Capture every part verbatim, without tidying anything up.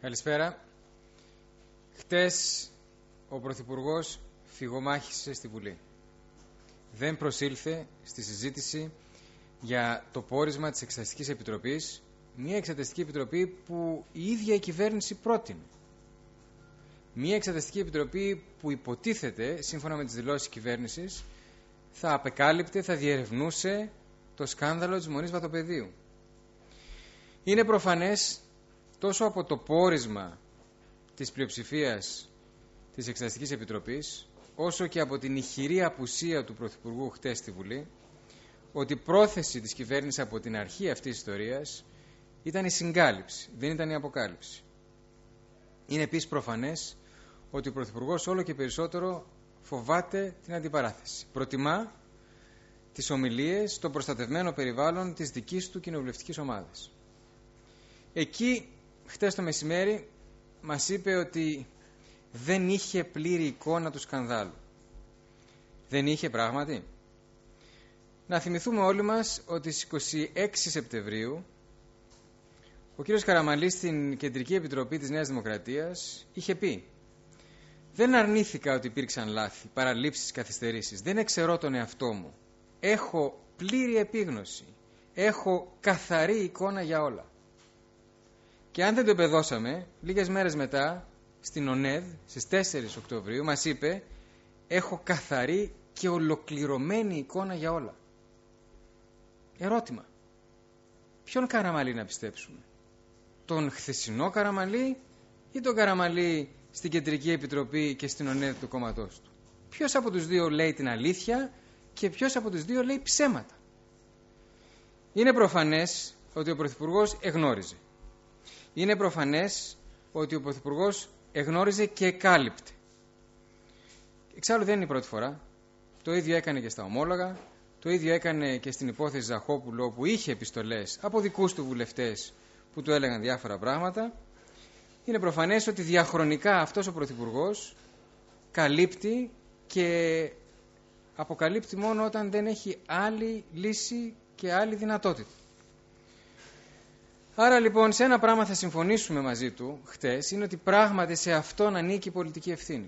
Καλησπέρα. Χτες ο Πρωθυπουργός φυγομάχησε στη Βουλή. Δεν προσήλθε στη συζήτηση για το πόρισμα της Εξεταστικής Επιτροπής, μια Εξεταστική Επιτροπή που η ίδια η κυβέρνηση πρότεινε. Μια Εξεταστική Επιτροπή που υποτίθεται, σύμφωνα με τις δηλώσεις της κυβέρνησης, θα απεκάλυπτε, θα διερευνούσε το σκάνδαλο της Μονής Βατοπεδίου. Είναι προφανές τόσο από το πόρισμα της πλειοψηφίας της Εξεταστικής Επιτροπής, όσο και από την ηχηρή απουσία του Πρωθυπουργού χτες στη Βουλή, ότι η πρόθεση της κυβέρνησης από την αρχή αυτής της ιστορίας ήταν η συγκάλυψη, δεν ήταν η αποκάλυψη. Είναι επίσης προφανές ότι ο Πρωθυπουργός όλο και περισσότερο φοβάται την αντιπαράθεση. Προτιμά τις ομιλίες στο προστατευμένο περιβάλλον της δικής του κοινοβουλευτικής ομάδας. Εκεί, χτες το μεσημέρι, μας είπε ότι δεν είχε πλήρη εικόνα του σκανδάλου. Δεν είχε πράγματι. Να θυμηθούμε όλοι μας ότι στις είκοσι έξι Σεπτεμβρίου ο κύριος Καραμανλής στην Κεντρική Επιτροπή της Νέας Δημοκρατίας είχε πει: «Δεν αρνήθηκα ότι υπήρξαν λάθη, παραλήψεις, καθυστερήσεις. Δεν εξαιρώ τον εαυτό μου. Έχω πλήρη επίγνωση. Έχω καθαρή εικόνα για όλα». Και αν δεν το επεδώσαμε, λίγες μέρες μετά, στην ΟΝΕΔ, στις τέσσερις Οκτωβρίου, μας είπε: «Έχω καθαρή και ολοκληρωμένη εικόνα για όλα». Ερώτημα. Ποιον Καραμανλή να πιστέψουμε? Τον χθεσινό Καραμανλή ή τον Καραμανλή στην Κεντρική Επιτροπή και στην ΟΝΕΔ του κόμματός του? Ποιος από τους δύο λέει την αλήθεια και ποιος από τους δύο λέει ψέματα? Είναι προφανές ότι ο Πρωθυπουργός εγνώριζε. Είναι προφανές ότι ο Πρωθυπουργός εγνώριζε και εκάλυπτε. Εξάλλου δεν είναι η πρώτη φορά. Το ίδιο έκανε και στα ομόλογα, το ίδιο έκανε και στην υπόθεση Ζαχόπουλο, όπου είχε επιστολές από δικούς του βουλευτές που του έλεγαν διάφορα πράγματα. Είναι προφανές ότι διαχρονικά αυτός ο Πρωθυπουργός καλύπτει και αποκαλύπτει μόνο όταν δεν έχει άλλη λύση και άλλη δυνατότητα. Άρα λοιπόν σε ένα πράγμα θα συμφωνήσουμε μαζί του χτες, είναι ότι πράγματι σε αυτόν ανήκει η πολιτική ευθύνη.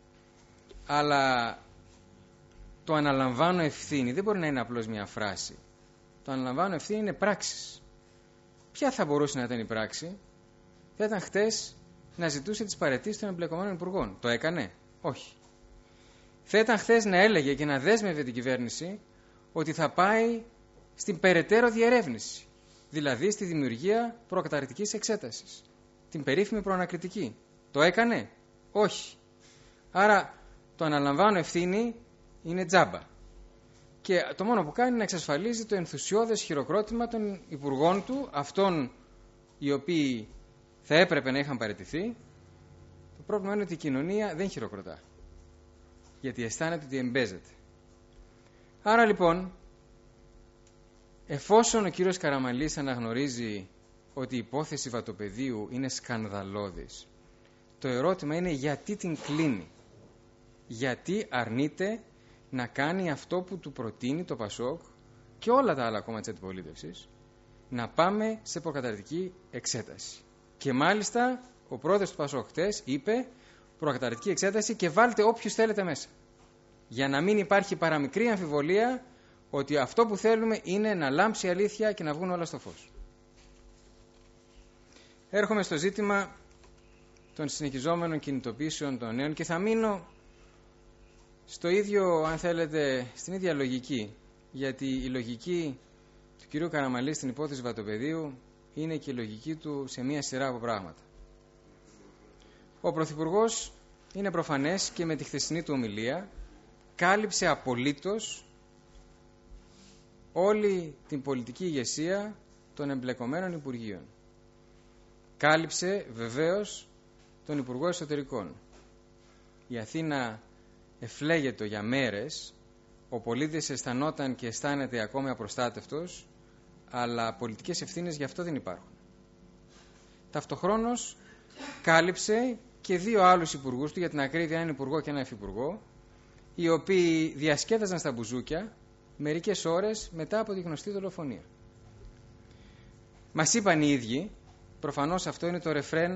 Αλλά το αναλαμβάνω ευθύνη δεν μπορεί να είναι απλώς μια φράση. Το αναλαμβάνω ευθύνη είναι πράξεις. Ποια θα μπορούσε να ήταν η πράξη? Θα ήταν χτες να ζητούσε τις παραιτήσεις των εμπλεκομένων υπουργών. Το έκανε? Όχι. Θα ήταν χτες να έλεγε και να δέσμευε την κυβέρνηση ότι θα πάει στην περαιτέρω διερεύνηση. Δηλαδή στη δημιουργία προκαταρκτικής εξέτασης. Την περίφημη προανακριτική. Το έκανε? Όχι. Άρα το αναλαμβάνω ευθύνη είναι τζάμπα. Και το μόνο που κάνει είναι να εξασφαλίζει το ενθουσιώδες χειροκρότημα των υπουργών του, αυτών οι οποίοι θα έπρεπε να είχαν παραιτηθεί. Το πρόβλημα είναι ότι η κοινωνία δεν χειροκροτά. Γιατί αισθάνεται ότι εμπέζεται. Άρα λοιπόν, εφόσον ο κύριος Καραμανλής αναγνωρίζει ότι η υπόθεση Βατοπεδίου είναι σκανδαλώδης, το ερώτημα είναι γιατί την κλείνει? Γιατί αρνείται να κάνει αυτό που του προτείνει το ΠΑΣΟΚ και όλα τα άλλα κόμματα της αντιπολίτευσης, να πάμε σε προκαταρκτική εξέταση? Και μάλιστα ο πρόεδρος του ΠΑΣΟΚ χτες είπε προκαταρκτική εξέταση και βάλτε όποιους θέλετε μέσα. Για να μην υπάρχει παραμικρή αμφιβολία ότι αυτό που θέλουμε είναι να λάμψει η αλήθεια και να βγουν όλα στο φως. Έρχομαι στο ζήτημα των συνεχιζόμενων κινητοποιήσεων των νέων και θα μείνω στο ίδιο, αν θέλετε, στην ίδια λογική, γιατί η λογική του κυρίου Καραμανλή στην υπόθεση Βατοπεδίου είναι και η λογική του σε μία σειρά από πράγματα. Ο Πρωθυπουργός, είναι προφανές και με τη χθεσινή του ομιλία, κάλυψε απολύτως όλη την πολιτική ηγεσία των εμπλεκομένων Υπουργείων. Κάλυψε βεβαίως τον Υπουργό Εσωτερικών. Η Αθήνα εφλέγεται για μέρες, ο πολίτης αισθανόταν και αισθάνεται ακόμη απροστάτευτος, αλλά πολιτικές ευθύνες γι' αυτό δεν υπάρχουν. Ταυτοχρόνως κάλυψε και δύο άλλους υπουργούς του, για την ακρίβεια έναν υπουργό και έναν υφυπουργό, οι οποίοι διασκέδαζαν στα μπουζούκια μερικές ώρες μετά από τη γνωστή δολοφονία. Μας είπαν οι ίδιοι, προφανώς αυτό είναι το ρεφρέν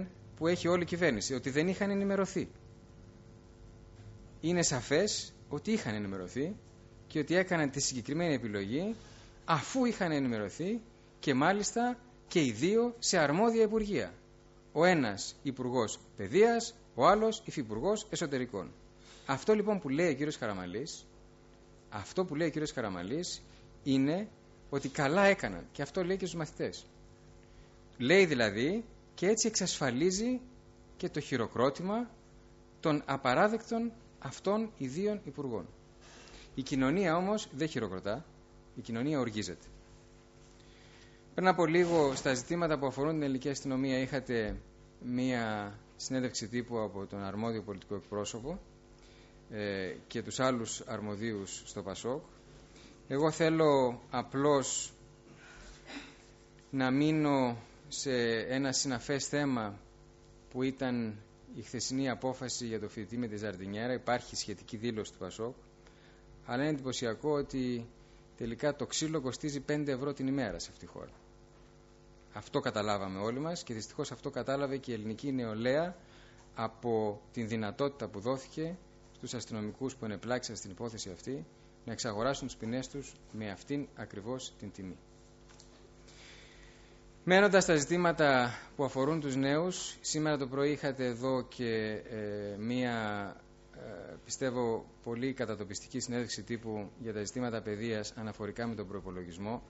που έχει όλη η κυβέρνηση, ότι δεν είχαν ενημερωθεί. Είναι σαφές ότι είχαν ενημερωθεί και ότι έκαναν τη συγκεκριμένη επιλογή αφού είχαν ενημερωθεί και μάλιστα και οι δύο σε αρμόδια υπουργεία. Ο ένας Υπουργός Παιδείας, ο άλλος Υφυπουργός Εσωτερικών. Αυτό λοιπόν που λέει ο κύριος Καραμανλής, αυτό που λέει ο κύριος Καραμανλής είναι ότι καλά έκαναν, και αυτό λέει και στους μαθητές. Λέει δηλαδή και έτσι εξασφαλίζει και το χειροκρότημα των απαράδεκτων αυτών ιδίων υπουργών. Η κοινωνία όμως δεν χειροκροτά, η κοινωνία οργίζεται. Πριν από λίγο στα ζητήματα που αφορούν την ελληνική αστυνομία είχατε μία συνέντευξη τύπου από τον αρμόδιο πολιτικό εκπρόσωπο ε, και τους άλλους αρμοδίους στο ΠΑΣΟΚ. Εγώ θέλω απλώς να μείνω σε ένα συναφές θέμα που ήταν η χθεσινή απόφαση για το φοιτητή με τη Ζαρδινιέρα. Υπάρχει σχετική δήλωση του ΠΑΣΟΚ, αλλά είναι εντυπωσιακό ότι τελικά το ξύλο κοστίζει πέντε ευρώ την ημέρα σε αυτή τη χώρα. Αυτό καταλάβαμε όλοι μας και δυστυχώς αυτό κατάλαβε και η ελληνική νεολαία από την δυνατότητα που δόθηκε στους αστυνομικούς που ενεπλάξαν στην υπόθεση αυτή να εξαγοράσουν τις ποινές τους με αυτήν ακριβώς την τιμή. Μένοντας στα ζητήματα που αφορούν τους νέους, σήμερα το πρωί είχατε εδώ και ε, μία ε, πιστεύω πολύ κατατοπιστική συνέντευξη τύπου για τα ζητήματα παιδείας αναφορικά με τον προϋπολογισμό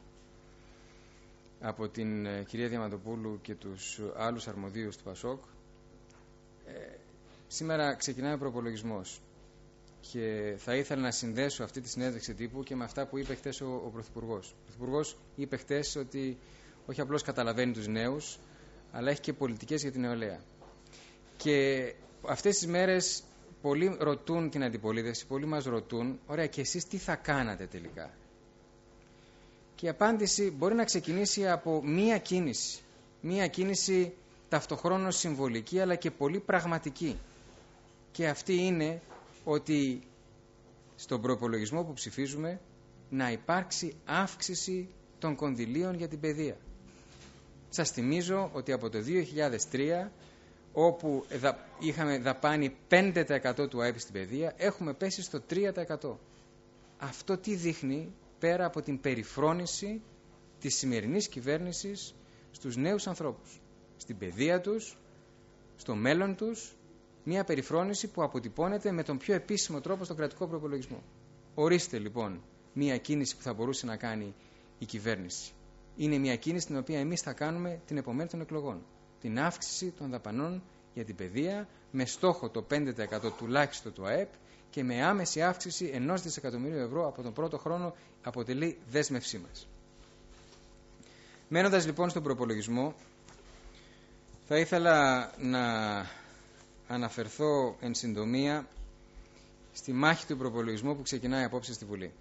από την ε, κυρία Διαμαντοπούλου και τους άλλους αρμοδίους του ΠΑΣΟΚ. Ε, σήμερα ξεκινάει ο προϋπολογισμός και θα ήθελα να συνδέσω αυτή τη συνέντευξη τύπου και με αυτά που είπε χτες ο, ο Πρωθυπουργός. Ο Πρωθυπουργός είπε χτες ότι όχι απλώς καταλαβαίνει τους νέους, αλλά έχει και πολιτικές για την νεολαία. Και αυτές τις μέρες πολλοί ρωτούν την αντιπολίτευση, πολλοί μας ρωτούν, ωραία, και εσείς τι θα κάνατε τελικά? Και η απάντηση μπορεί να ξεκινήσει από μία κίνηση. Μία κίνηση ταυτοχρόνως συμβολική, αλλά και πολύ πραγματική. Και αυτή είναι ότι στον προϋπολογισμό που ψηφίζουμε να υπάρξει αύξηση των κονδυλίων για την παιδεία. Σας θυμίζω ότι από το δύο χιλιάδες τρία, όπου είχαμε δαπάνει πέντε τοις εκατό του ΑΕΠ στην παιδεία, έχουμε πέσει στο τρία τοις εκατό. Αυτό τι δείχνει, πέρα από την περιφρόνηση της σημερινής κυβέρνησης στους νέους ανθρώπους, στην παιδεία τους, στο μέλλον τους, μια περιφρόνηση που αποτυπώνεται με τον πιο επίσημο τρόπο στον κρατικό προϋπολογισμό. Ορίστε λοιπόν μια κίνηση που θα μπορούσε να κάνει η κυβέρνηση. Είναι μια κίνηση την οποία εμείς θα κάνουμε την επομένη των εκλογών. Την αύξηση των δαπανών για την παιδεία με στόχο το πέντε τοις εκατό τουλάχιστον του ΑΕΠ και με άμεση αύξηση ενός δισεκατομμυρίου ευρώ από τον πρώτο χρόνο αποτελεί δέσμευσή μας. Μένοντας λοιπόν στον προπολογισμό, θα ήθελα να αναφερθώ εν συντομία στη μάχη του προπολογισμού που ξεκινάει απόψε στη Βουλή.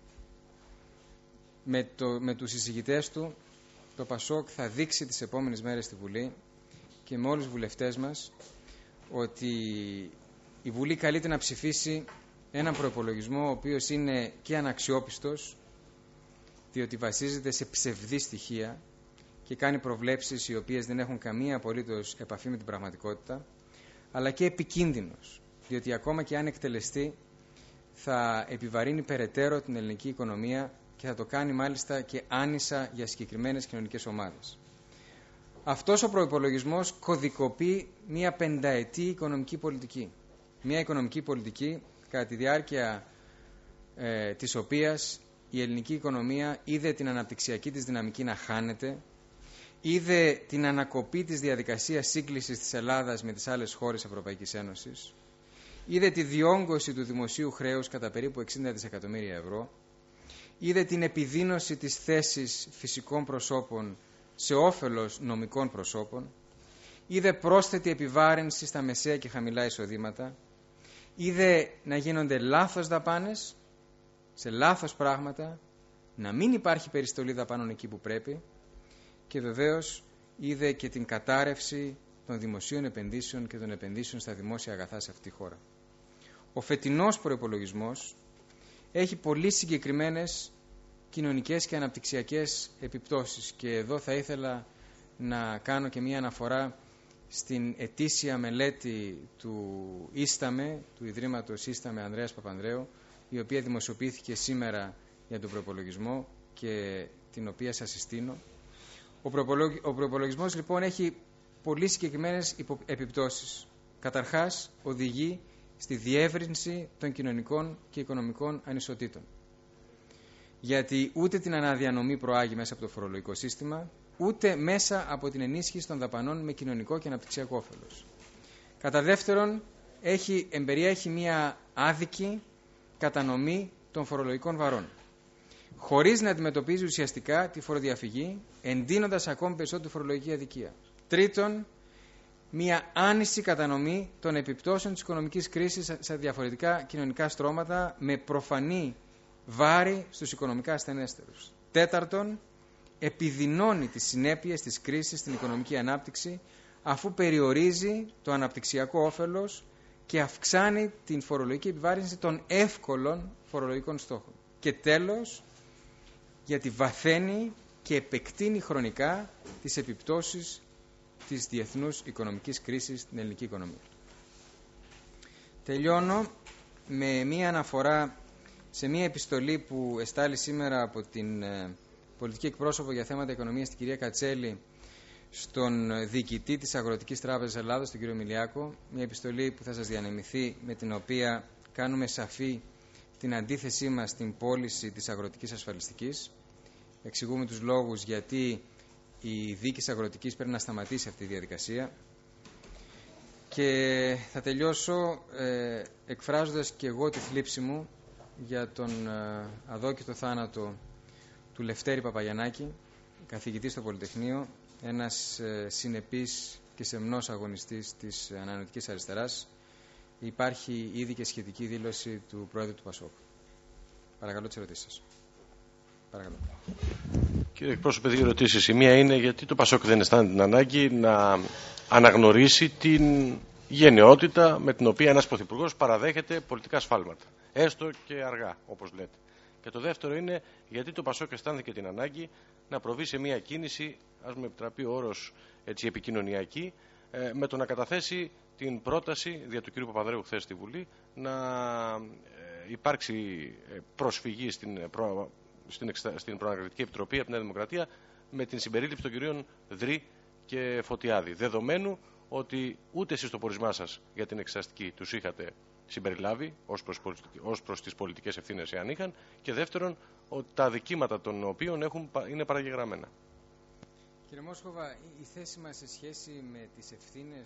Με, το, με τους εισηγητές του, το ΠΑΣΟΚ θα δείξει τις επόμενες μέρες στη Βουλή και με όλους τους βουλευτές μας ότι η Βουλή καλείται να ψηφίσει έναν προϋπολογισμό ο οποίος είναι και αναξιόπιστος, διότι βασίζεται σε ψευδή στοιχεία και κάνει προβλέψεις οι οποίες δεν έχουν καμία απολύτως επαφή με την πραγματικότητα, αλλά και επικίνδυνος, διότι ακόμα και αν εκτελεστεί θα επιβαρύνει περαιτέρω την ελληνική οικονομία και θα το κάνει μάλιστα και άνισα για συγκεκριμένες κοινωνικές ομάδες. Αυτός ο προϋπολογισμός κωδικοποιεί μια πενταετή οικονομική πολιτική. Μια οικονομική πολιτική κατά τη διάρκεια ε, της οποίας η ελληνική οικονομία είδε την αναπτυξιακή της δυναμική να χάνεται, είδε την ανακοπή της διαδικασίας σύγκλησης της Ελλάδας με τις άλλες χώρες Ευρωπαϊκής Ένωσης, είδε τη διόγκωση του δημοσίου χρέους κατά περίπου εξήντα δισεκατομμύρια ευρώ, είδε την επιδείνωση της θέσης φυσικών προσώπων σε όφελος νομικών προσώπων, είδε πρόσθετη επιβάρυνση στα μεσαία και χαμηλά εισοδήματα, είδε να γίνονται λάθος δαπάνες σε λάθος πράγματα, να μην υπάρχει περιστολή δαπάνων εκεί που πρέπει και βεβαίως είδε και την κατάρρευση των δημοσίων επενδύσεων και των επενδύσεων στα δημόσια αγαθά σε αυτή τη χώρα. Ο φετινός προϋπολογισμός έχει πολύ συγκεκριμένες κοινωνικές και αναπτυξιακές επιπτώσεις και εδώ θα ήθελα να κάνω και μία αναφορά στην ετήσια μελέτη του Ίσταμε, του Ιδρύματος Ίσταμε Ανδρέας Παπανδρέου, η οποία δημοσιοποιήθηκε σήμερα για τον προϋπολογισμό και την οποία σας συστήνω. Ο προϋπολογισμός λοιπόν έχει πολύ συγκεκριμένες επιπτώσεις. Καταρχάς, οδηγεί στη διεύρυνση των κοινωνικών και οικονομικών ανισοτήτων. Γιατί ούτε την αναδιανομή προάγει μέσα από το φορολογικό σύστημα, ούτε μέσα από την ενίσχυση των δαπανών με κοινωνικό και αναπτυξιακό όφελος. Κατά δεύτερον, έχει, εμπεριέχει μια άδικη κατανομή των φορολογικών βαρών, χωρίς να αντιμετωπίζει ουσιαστικά τη φοροδιαφυγή, εντείνοντας ακόμη περισσότερο τη φορολογική αδικία. Τρίτον, μια άνηση κατανομή των επιπτώσεων της οικονομικής κρίσης σε διαφορετικά κοινωνικά στρώματα, με προφανή βάρη στους οικονομικά ασθενέστερους. Τέταρτον, επιδεινώνει τις συνέπειες της κρίσης στην οικονομική ανάπτυξη, αφού περιορίζει το αναπτυξιακό όφελος και αυξάνει την φορολογική επιβάρυνση των εύκολων φορολογικών στόχων. Και τέλος, γιατί βαθαίνει και επεκτείνει χρονικά τις επιπτώσεις της διεθνούς οικονομικής κρίσης στην ελληνική οικονομία. Τελειώνω με μία αναφορά σε μία επιστολή που εστάλει σήμερα από την ε, πολιτική εκπρόσωπο για θέματα οικονομίας, την κυρία Κατσέλη, στον διοικητή της Αγροτικής Τράπεζας Ελλάδος, τον κύριο Μιλιάκο. Μια επιστολή που θα σας διανεμηθεί, με την οποία κάνουμε σαφή την αντίθεσή μας στην πώληση της αγροτικής ασφαλιστικής. Εξηγούμε τους λόγους γιατί η διοίκηση αγροτικής πρέπει να σταματήσει αυτή τη διαδικασία. Και θα τελειώσω ε, εκφράζοντας και εγώ τη θλίψη μου για τον ε, αδόκητο θάνατο του Λευτέρη Παπαγιαννάκη, καθηγητή στο Πολυτεχνείο, ένας ε, συνεπής και σεμνός αγωνιστής της ανανεωτικής αριστεράς. Υπάρχει ήδη και σχετική δήλωση του Πρόεδρου του ΠΑΣΟΚ. Παρακαλώ τις ερωτήσεις σας. Παρακαλώ. Κύριε εκπρόσωπε, δύο ερωτήσεις. Η μία είναι γιατί το ΠΑΣΟΚ δεν αισθάνεται την ανάγκη να αναγνωρίσει την γενναιότητα με την οποία ένας πρωθυπουργός παραδέχεται πολιτικά σφάλματα. Έστω και αργά, όπως λέτε. Και το δεύτερο είναι γιατί το ΠΑΣΟΚ αισθάνθηκε την ανάγκη να προβεί σε μια κίνηση, ας μου επιτραπεί ο όρος έτσι, επικοινωνιακή, ε, με το να καταθέσει την πρόταση δια του κ. Παπανδρέου χθες στη Βουλή να ε, υπάρξει προσφυγή στην, προ, στην, εξτα, στην Προανακριτική Επιτροπή από την Νέα Δημοκρατία με την συμπερίληψη των κυρίων Δρύ και Φωτιάδη. Δεδομένου ότι ούτε εσείς στο πορισμά σας για την εξεταστική τους είχατε συμπεριλάβει ως προς, ως προς τις πολιτικές ευθύνες, εάν είχαν, και δεύτερον, ότι τα αδικήματα των οποίων έχουν, είναι παραγεγραμμένα. Κύριε Μόσχοβα, η θέση μας σε σχέση με τις ευθύνες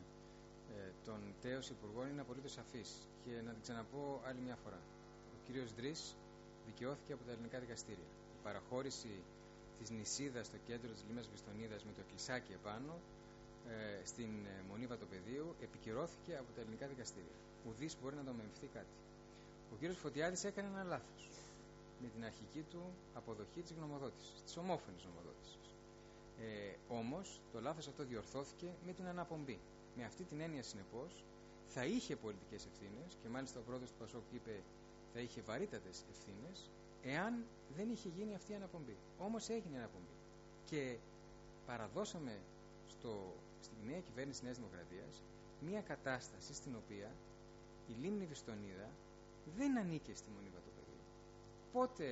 ε, των τέως υπουργών είναι απολύτως σαφής. Και να την ξαναπώ άλλη μια φορά. Ο κύριος Δρύς δικαιώθηκε από τα ελληνικά δικαστήρια. Η παραχώρηση της νησίδας στο κέντρο της λίμνας Βιστονίδας με το κλεισάκι επάνω ε, στην Μονή Βατοπεδίου επικυρώθηκε από τα ελληνικά δικαστήρια. Ουδής μπορεί να δομευθεί κάτι. Ο κύριος Φωτιάδης έκανε ένα λάθος με την αρχική του αποδοχή της γνωμοδότησης, της ομόφωνης γνωμοδότησης. Ε, όμως το λάθος αυτό διορθώθηκε με την αναπομπή. Με αυτή την έννοια, συνεπώς, θα είχε πολιτικές ευθύνες, και μάλιστα ο πρόεδρος του ΠΑΣΟΚ είπε θα είχε βαρύτατες ευθύνες, εάν δεν είχε γίνει αυτή η αναπομπή. Όμως έγινε η αναπομπή. Και παραδώσαμε στο, στην νέα κυβέρνηση της Νέας Δημοκρατίας μια κατάσταση στην οποία η λίμνη Βιστονίδα δεν ανήκε στη Μονή Βατοπεδίου. Πότε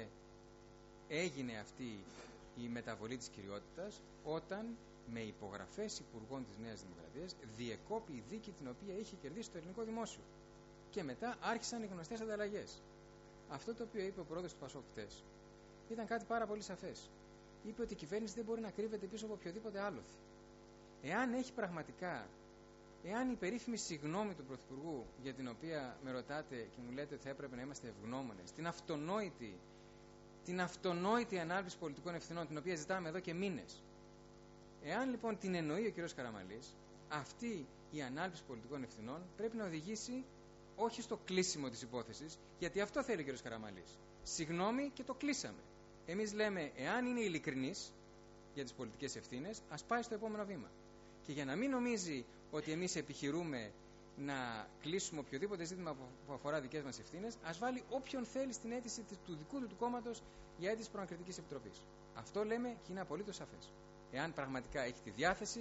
έγινε αυτή η μεταβολή της κυριότητας? Όταν με υπογραφές υπουργών της Νέας Δημοκρατίας διεκόπη η δίκη την οποία είχε κερδίσει το ελληνικό δημόσιο. Και μετά άρχισαν οι γνωστές ανταλλαγές. Αυτό το οποίο είπε ο πρόεδρος του ΠΑΣΟΚ χτες ήταν κάτι πάρα πολύ σαφές. Είπε ότι η κυβέρνηση δεν μπορεί να κρύβεται πίσω από οποιοδήποτε άλοθη. Εάν έχει πραγματικά, εάν η περίφημη συγγνώμη του Πρωθυπουργού, για την οποία με ρωτάτε και μου λέτε ότι θα έπρεπε να είμαστε ευγνώμονες, την αυτονόητη, την αυτονόητη ανάληψη πολιτικών ευθυνών, την οποία ζητάμε εδώ και μήνες, εάν λοιπόν την εννοεί ο κ. Καραμανλής, αυτή η ανάληψη πολιτικών ευθυνών πρέπει να οδηγήσει όχι στο κλείσιμο της υπόθεσης, γιατί αυτό θέλει ο κ. Καραμανλής. Συγγνώμη και το κλείσαμε. Εμείς λέμε, εάν είναι ειλικρινής για τις πολιτικές ευθύνες, ας πάει στο επόμενο βήμα. Και για να μην νομίζει ότι εμείς επιχειρούμε να κλείσουμε οποιοδήποτε ζήτημα που αφορά δικές μας ευθύνες, ας βάλει όποιον θέλει στην αίτηση του δικού του, του κόμματος για αίτηση Προανακριτικής Επιτροπής. Αυτό λέμε και είναι απολύτως σαφές. Εάν πραγματικά έχει τη διάθεση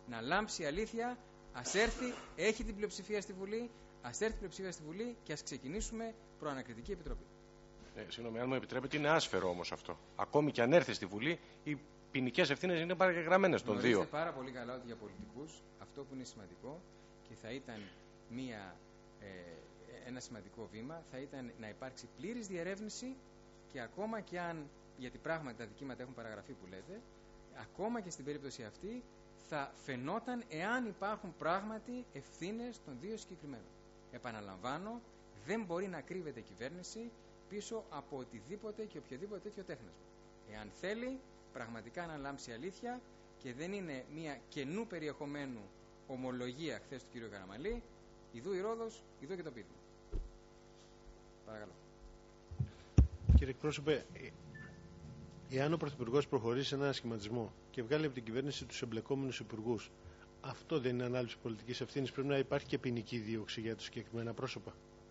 να λάμψει η αλήθεια, ας έρθει, έχει την πλειοψηφία στη Βουλή, ας έρθει η πλειοψηφία στη Βουλή και ας ξεκινήσουμε προανακριτική επιτροπή. Ε, συγγνώμη, αν μου επιτρέπετε, είναι άσφαιρο όμως αυτό. Ακόμη και αν έρθει στη Βουλή, οι ποινικές ευθύνες είναι παραγεγραμμένες των δύο. Γνωρίζετε πάρα πολύ καλά ότι για πολιτικούς αυτό που είναι σημαντικό και θα ήταν μια, ε, ένα σημαντικό βήμα, θα ήταν να υπάρξει πλήρης διερεύνηση και ακόμα και αν, γιατί πράγματι τα δικήματα έχουν παραγραφεί που λέτε, ακόμα και στην περίπτωση αυτή θα φαινόταν εάν υπάρχουν πράγματι ευθύνες των δύο συγκεκριμένων. Επαναλαμβάνω, δεν μπορεί να κρύβεται η κυβέρνηση πίσω από οτιδήποτε και οποιοδήποτε τέτοιο τέχνασμα. Εάν θέλει πραγματικά να λάμψει αλήθεια και δεν είναι μια καινού περιεχομένου ομολογία χθες του κ. Καραμανλή, ιδού η Ρόδος, ιδού και το πείδημα. Παρακαλώ. Κύριε εκπρόσωπε, εάν ο Πρωθυπουργός προχωρήσει σε έναν σχηματισμό και βγάλει από την κυβέρνηση τους εμπλεκόμενους υπουργούς, αυτό δεν είναι ανάληψη πολιτικής ευθύνης? Πρέπει να υπάρχει και ποινική δίωξη για τους συγκεκριμένα πρόσωπα.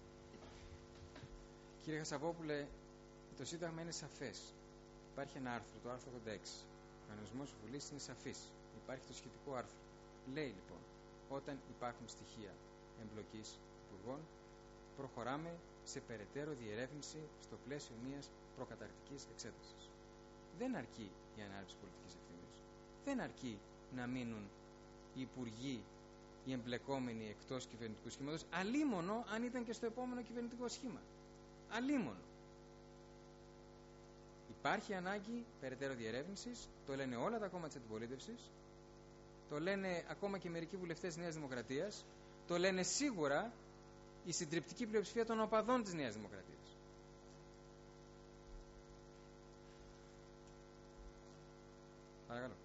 Κύριε Χασαπόπουλε, το Σύνταγμα είναι σαφές. Υπάρχει ένα άρθρο, το άρθρο ογδόντα έξι. Ο κανονισμός της Βουλής είναι σαφής. Υπάρχει το σχετικό άρθρο. Λέει λοιπόν, όταν υπάρχουν στοιχεία εμπλοκής υπουργών, προχωράμε σε περαιτέρω διερεύνηση στο πλαίσιο μιας προκαταρκτικής εξέτασης. Δεν αρκεί η ανάληψη πολιτικής ευθύνης. Δεν αρκεί να μείνουν οι υπουργοί, οι εμπλεκόμενοι εκτός κυβερνητικού σχήματος, αλίμονο αν ήταν και στο επόμενο κυβερνητικό σχήμα. Αλίμονο. Υπάρχει ανάγκη περαιτέρω διερεύνησης, το λένε όλα τα κόμματα της αντιπολίτευσης, το λένε ακόμα και μερικοί βουλευτές της Νέας Δημοκρατίας, το λένε σίγουρα η συντριπτική πλειοψηφία των οπαδών της Νέας Δημοκρατίας. Παρακαλώ.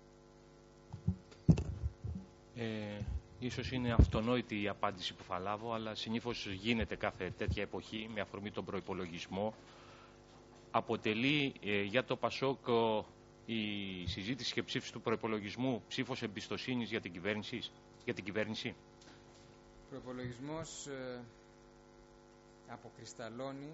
Ε, ίσως είναι αυτονόητη η απάντηση που θα λάβω, αλλά συνήθως γίνεται κάθε τέτοια εποχή με αφορμή τον προϋπολογισμό. Αποτελεί ε, για το ΠΑΣΟΚ η συζήτηση και ψήφιση του προϋπολογισμού ψήφος εμπιστοσύνης για την κυβέρνηση. Για την κυβέρνηση. Ο προϋπολογισμός ε, αποκρισταλώνει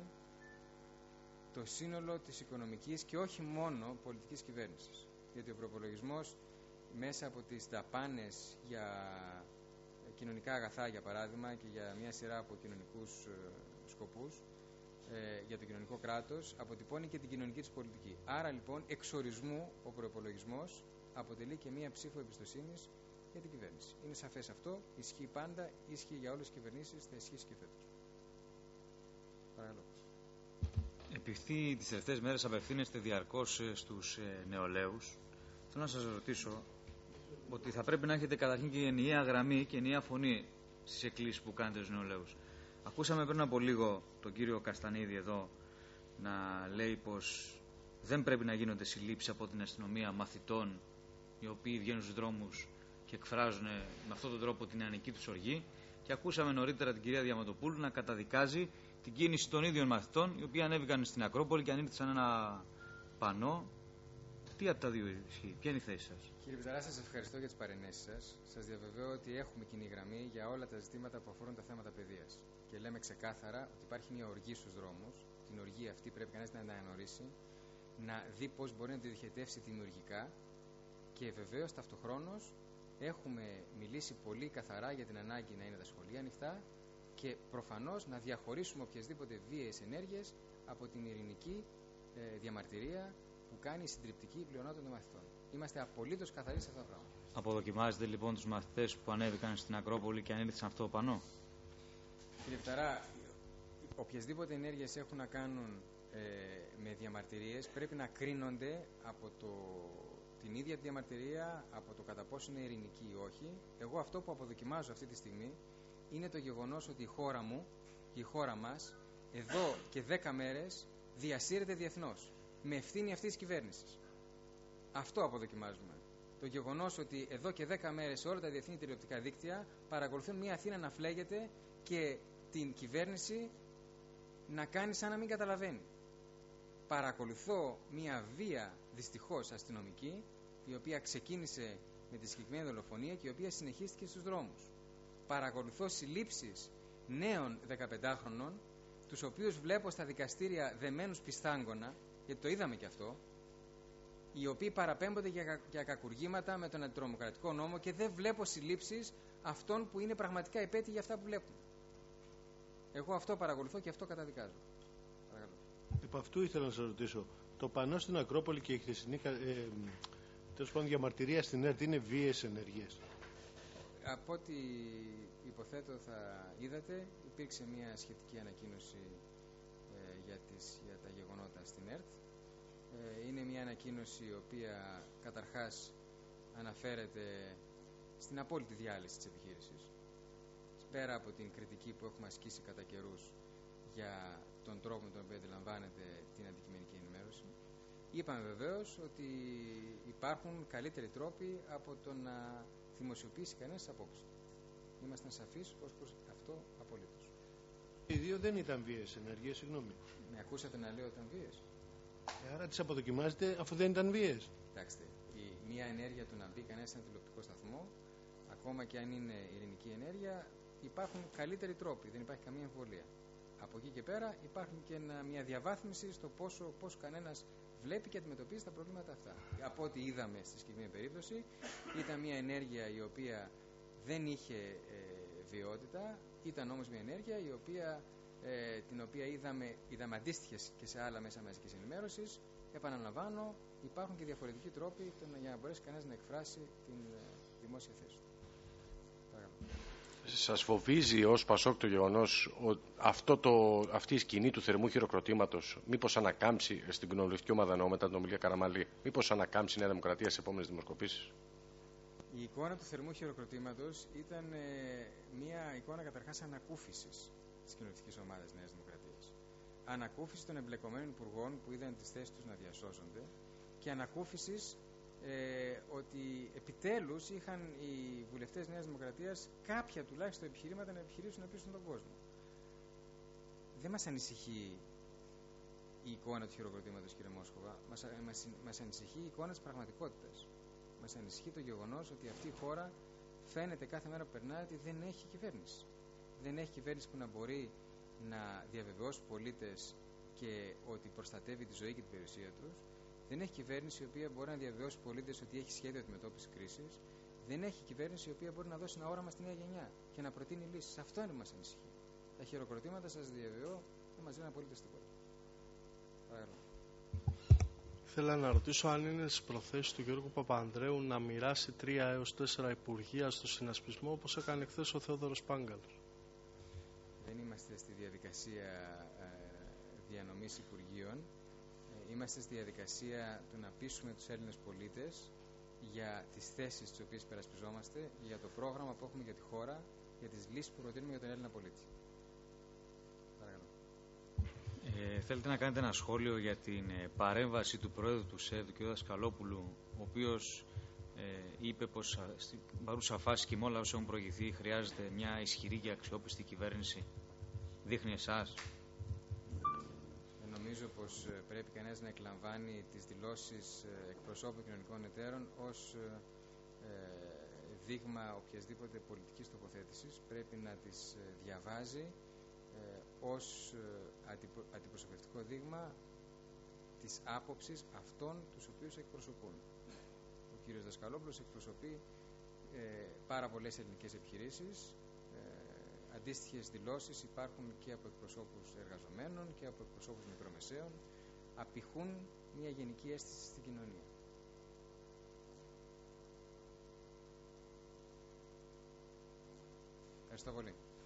το σύνολο της οικονομικής και όχι μόνο πολιτικής κυβέρνησης. Γιατί ο προϋπολογισμός μέσα από τις δαπάνες για κοινωνικά αγαθά, για παράδειγμα, και για μια σειρά από κοινωνικούς ε, σκοπούς, ε, για το κοινωνικό κράτος, αποτυπώνει και την κοινωνική της πολιτική. Άρα λοιπόν, εξορισμού ο προϋπολογισμός αποτελεί και μια ψήφο εμπιστοσύνης για την κυβέρνηση. Είναι σαφές αυτό, ισχύει πάντα, ισχύει για όλες τις κυβερνήσεις, θα ισχύσει και φέτος. Παρακαλώ. Επειδή τις τελευταίες μέρες απευθύνεστε διαρκώς στους νεολαίους, θέλω να σας ρωτήσω ότι θα πρέπει να έχετε καταρχήν και ενιαία γραμμή και ενιαία φωνή στις εκκλήσεις που κάνετε στους νεολαίους. Ακούσαμε πριν από λίγο τον κύριο Καστανίδη εδώ να λέει πως δεν πρέπει να γίνονται συλλήψεις από την αστυνομία μαθητών οι οποίοι βγαίνουν στους δρόμους και εκφράζουν με αυτόν τον τρόπο την νεανική τους οργή, και ακούσαμε νωρίτερα την κυρία Διαματοπούλου να καταδικάζει την κίνηση των ίδιων μαθητών οι οποίοι ανέβηκαν στην Ακρόπολη και ανήρθησαν ένα πανό. Τι από τα δύο ισχύει, ποια είναι η θέση σας? Κύριε Πιζαρά, σας ευχαριστώ για τις παρενέσεις σας. Σας διαβεβαιώ ότι έχουμε κοινή γραμμή για όλα τα ζητήματα που αφορούν τα θέματα παιδείας. Και λέμε ξεκάθαρα ότι υπάρχει μια οργή στους δρόμους. Την οργή αυτή πρέπει κανείς να αναγνωρίσει, να δει πώς μπορεί να τη διοχετεύσει δημιουργικά, και βεβαίως ταυτοχρόνως έχουμε μιλήσει πολύ καθαρά για την ανάγκη να είναι τα σχολεία ανοιχτά και προφανώς να διαχωρίσουμε οποιασδήποτε βίαιες ενέργειες από την ειρηνική ε, διαμαρτυρία που κάνει η συντριπτική πλειονότητα των μαθητών. Είμαστε απολύτως καθαροί σε αυτά τα πράγματα. Αποδοκιμάζετε λοιπόν τους μαθητές που ανέβηκαν στην Ακρόπολη και ανήρθησαν αυτό το πανό? Κύριε Φταρά, οποιασδήποτε ενέργειες έχουν να κάνουν ε, με διαμαρτυρίες πρέπει να κρίνονται από το, την ίδια τη διαμαρτυρία, από το κατά πόσο είναι ειρηνική ή όχι. Εγώ αυτό που αποδοκιμάζω αυτή τη στιγμή είναι το γεγονός ότι η χώρα μου, η χώρα μας, εδώ και δέκα μέρες διασύρεται διεθνώς με ευθύνη αυτής της κυβέρνησης. Αυτό αποδοκιμάζουμε. Το γεγονός ότι εδώ και δέκα μέρες σε όλα τα διεθνή τηλεοπτικά δίκτυα παρακολουθούν μια Αθήνα να φλέγεται και την κυβέρνηση να κάνει σαν να μην καταλαβαίνει. Παρακολουθώ μια βία δυστυχώς αστυνομική, η οποία ξεκίνησε με τη συγκεκριμένη δολοφονία και η οποία συνεχίστηκε στους δρόμους. Παρακολουθώ συλλήψεις νέων δεκαπεντάχρονων, τους οποίους βλέπω στα δικαστήρια δεμένους πιστάγκωνα, γιατί το είδαμε και αυτό, οι οποίοι παραπέμπονται για, για κακουργήματα με τον αντιτρομοκρατικό νόμο και δεν βλέπω συλλήψεις αυτών που είναι πραγματικά υπέτειοι για αυτά που βλέπουμε. Εγώ αυτό παρακολουθώ και αυτό καταδικάζω. Παρακαλώ. Επ' αυτού ήθελα να σας ρωτήσω. Το πανό στην Ακρόπολη και η χθεσινή ε, τέλος πάντων διαμαρτυρία στην ΕΡΤ είναι βίαιες ενέργειες? Από ό,τι υποθέτω θα είδατε, υπήρξε μια σχετική ανακοίνωση ε, για, τις, για τα γεγονότα στην ΕΡΤ. Ε, είναι μια ανακοίνωση η οποία καταρχάς αναφέρεται στην απόλυτη διάλυση της επιχείρησης, πέρα από την κριτική που έχουμε ασκήσει κατά καιρούς για τον τρόπο με τον οποίο αντιλαμβάνεται την αντικειμενική ενημέρωση. Είπαμε βεβαίως ότι υπάρχουν καλύτεροι τρόποι από το να δημοσιοποιήσει κανένας τις απόψεις. Ήμασταν σαφείς ως προς αυτό απολύτως. Οι δύο δεν ήταν βίαιες ενέργειες, συγγνώμη. Με ακούσατε να λέω ότι ήταν βίαιες? Ε, άρα τις αποδοκιμάζετε αφού δεν ήταν βίαιες? Κοιτάξτε, η μία ενέργεια του να μπει κανένας σε ένα τηλεοπτικό σταθμό, ακόμα και αν είναι ειρηνική ενέργεια, υπάρχουν καλύτεροι τρόποι, δεν υπάρχει καμία εμβολία. Από εκεί και πέρα υπάρχει και ένα, μια διαβάθμιση στο πόσο, πόσο κανένας βλέπει και αντιμετωπίζει τα προβλήματα αυτά. Από ό,τι είδαμε στη συγκεκριμένη περίπτωση, ήταν μια ενέργεια η οποία δεν είχε ε, βιότητα, ήταν όμως μια ενέργεια η οποία, ε, την οποία είδαμε, είδαμε αντίστοιχες και σε άλλα μέσα μαζικής ενημέρωσης. Επαναλαμβάνω, υπάρχουν και διαφορετικοί τρόποι για να μπορέσει κανένας να εκφράσει την ε, δημόσια θέση του. Σας φοβίζει ως Πασόκ το γεγονός ότι αυτό το, αυτή η σκηνή του θερμού χειροκροτήματος μήπως ανακάμψει στην κοινοβουλευτική ομάδα, εννοώ μετά την ομιλία Καραμαλή, μήπως ανακάμψει η Νέα Δημοκρατία στις επόμενες δημοσκοπήσεις? Η εικόνα του θερμού χειροκροτήματος ήταν ε, μια εικόνα καταρχάς ανακούφισης της κοινοβουλευτικής ομάδας Νέας Δημοκρατίας. Ανακούφιση των εμπλεκομένων υπουργών που είδαν τις θέσεις τους να διασώζονται και ανακούφισης Ε, ότι επιτέλους είχαν οι βουλευτές Νέας Δημοκρατίας κάποια τουλάχιστον επιχειρήματα να επιχειρήσουν να πείσουν τον κόσμο. Δεν μας ανησυχεί η εικόνα του χειροκροτήματος, κύριε Μόσχοβα. Μας, μας, μας ανησυχεί η εικόνα της πραγματικότητας. Μας ανησυχεί το γεγονός ότι αυτή η χώρα φαίνεται κάθε μέρα που περνάει ότι δεν έχει κυβέρνηση. Δεν έχει κυβέρνηση που να μπορεί να διαβεβαιώσει τους πολίτες και ότι προστατεύει τη ζωή και την περιουσία τους. Δεν έχει κυβέρνηση η οποία μπορεί να διαβεβαιώσει στους πολίτες ότι έχει σχέδιο αντιμετώπισης κρίσης. Δεν έχει κυβέρνηση η οποία μπορεί να δώσει ένα όραμα στη νέα γενιά και να προτείνει λύσεις. Αυτό είναι που μας ανησυχεί. Τα χειροκροτήματα, σας διαβεβαιώ, δεν μας λένε απολύτως τίποτα. Παρακαλώ. Ήθελα να ρωτήσω αν είναι στις προθέσεις του Γιώργου Παπανδρέου να μοιράσει τρία έως τέσσερα υπουργεία στο συνασπισμό, όπως έκανε χθες ο Θεόδωρος Πάγκαλος. Δεν είμαστε στη διαδικασία ε, διανομής υπουργείων. Είμαστε στη διαδικασία του να πείσουμε τους Έλληνες πολίτες για τις θέσεις τις οποίες υπερασπιζόμαστε, για το πρόγραμμα που έχουμε για τη χώρα, για τις λύσεις που προτείνουμε για τον Έλληνα πολίτη. Παρακαλώ. Ε, θέλετε να κάνετε ένα σχόλιο για την ε, παρέμβαση του Πρόεδρου του ΣΕΔ, του κ. Δασκαλόπουλου, ο οποίος ε, είπε πως α, στην παρούσα φάση και με όλα όσα έχουν προηγηθεί χρειάζεται μια ισχυρή και αξιόπιστη κυβέρνηση. Δείχνει εσάς? Νομίζω πως πρέπει κανένας να εκλαμβάνει τις δηλώσεις εκπροσώπων κοινωνικών εταίρων ως δείγμα οποιασδήποτε πολιτικής τοποθέτησης. Πρέπει να τις διαβάζει ως αντιπροσωπευτικό δείγμα της άποψης αυτών τους οποίους εκπροσωπούν. Ο κύριος Δασκαλόπουλος εκπροσωπεί πάρα πολλές ελληνικές επιχειρήσεις. Αντίστοιχες δηλώσεις υπάρχουν και από εκπροσώπους εργαζομένων και από εκπροσώπους μικρομεσαίων. Απηχούν μια γενική αίσθηση στην κοινωνία. Ευχαριστώ πολύ.